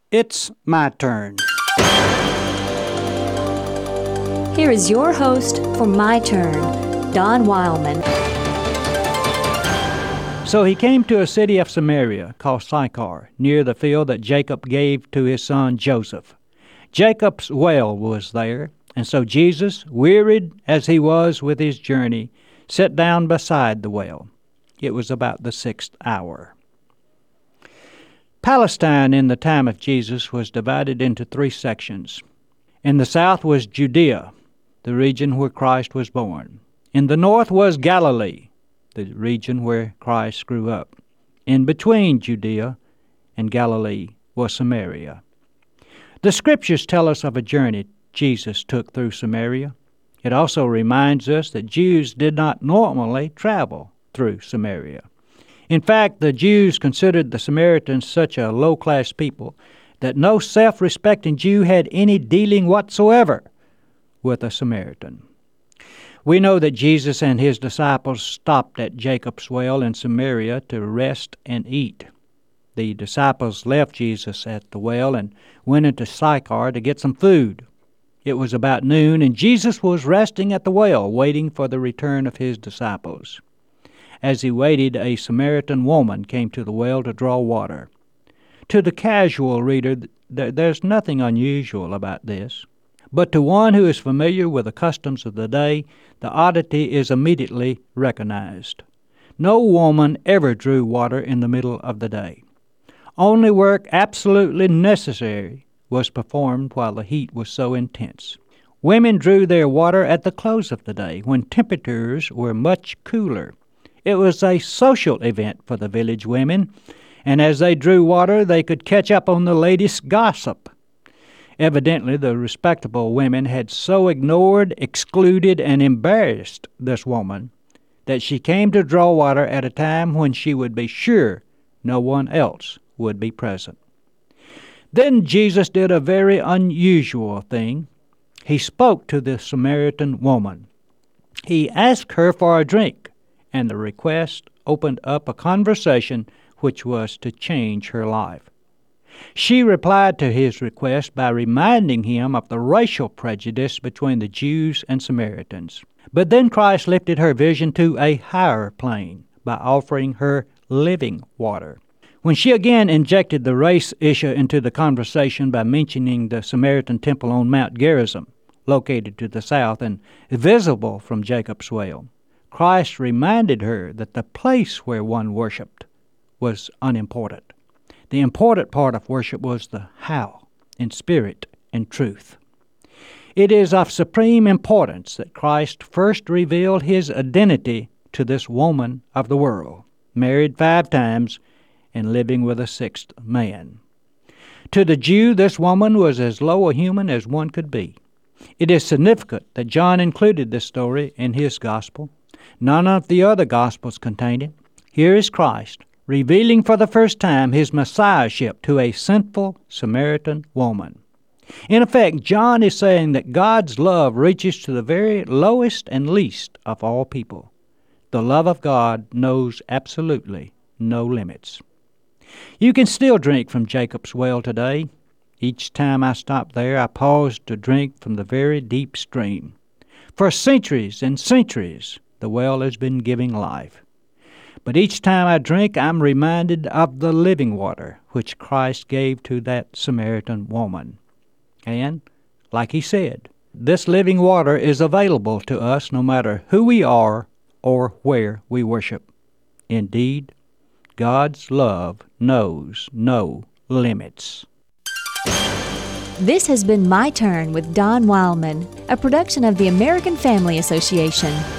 It's my turn. Here is your host for My Turn, Don Wildman. So he came to a city of Samaria called Sychar, near the field that Jacob gave to his son Joseph. Jacob's well was there, and so Jesus, wearied as he was with his journey, sat down beside the well. It was about the 6th hour. Palestine in the time of Jesus was divided into 3 sections. In the south was Judea, the region where Christ was born. In the north was Galilee, the region where Christ grew up. In between Judea and Galilee was Samaria. The Scriptures tell us of a journey Jesus took through Samaria. It also reminds us that Jews did not normally travel through Samaria. In fact, the Jews considered the Samaritans such a low-class people that no self-respecting Jew had any dealing whatsoever with a Samaritan. We know that Jesus and his disciples stopped at Jacob's well in Samaria to rest and eat. The disciples left Jesus at the well and went into Sychar to get some food. It was about noon, and Jesus was resting at the well, waiting for the return of his disciples. As he waited, a Samaritan woman came to the well to draw water. To the casual reader, there's nothing unusual about this. But to one who is familiar with the customs of the day, the oddity is immediately recognized. No woman ever drew water in the middle of the day. Only work absolutely necessary was performed while the heat was so intense. Women drew their water at the close of the day, when temperatures were much cooler. It was a social event for the village women, and as they drew water, they could catch up on the latest gossip. Evidently, the respectable women had so ignored, excluded, and embarrassed this woman that she came to draw water at a time when she would be sure no one else would be present. Then Jesus did a very unusual thing. He spoke to the Samaritan woman. He asked her for a drink, and the request opened up a conversation which was to change her life. She replied to his request by reminding him of the racial prejudice between the Jews and Samaritans. But then Christ lifted her vision to a higher plane by offering her living water. When she again injected the race issue into the conversation by mentioning the Samaritan temple on Mount Gerizim, located to the south and visible from Jacob's well, Christ reminded her that the place where one worshiped was unimportant. The important part of worship was the how, in spirit and truth. It is of supreme importance that Christ first revealed his identity to this woman of the world, married 5 times and living with a 6th man. To the Jew, this woman was as low a human as one could be. It is significant that John included this story in his gospel. None of the other gospels contain it. Here is Christ, revealing for the first time his messiahship to a sinful Samaritan woman. In effect, John is saying that God's love reaches to the very lowest and least of all people. The love of God knows absolutely no limits. You can still drink from Jacob's well today. Each time I stop there, I pause to drink from the very deep stream. For centuries and centuries, the well has been giving life. But each time I drink, I'm reminded of the living water which Christ gave to that Samaritan woman. And, like he said, this living water is available to us no matter who we are or where we worship. Indeed, God's love knows no limits. This has been My Turn with Don Wildman, a production of the American Family Association.